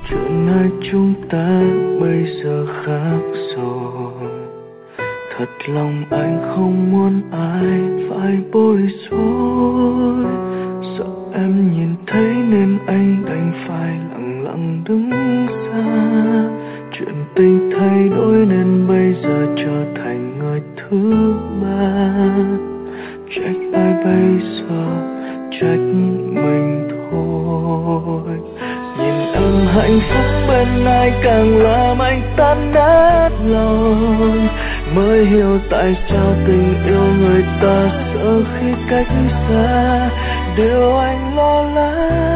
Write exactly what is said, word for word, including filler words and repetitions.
Chuyện hai chúng ta bây giờ khác rồi. Thật lòng anh không muốn ai phải bối rối. Sợ em nhìn thấy nên anh đành phải lặng lặng đứng xa. Chuyện tình thay đổi nên bây giờ trở thành người thứ ba. Trách ai bây giờ, trách mình thôi. Nhìn em hạnh phúc bên ai càng làm anh tan nát lòng. Mới hiểu tại sao tình yêu người ta sợ khi cách xa. Điều anh lo lắng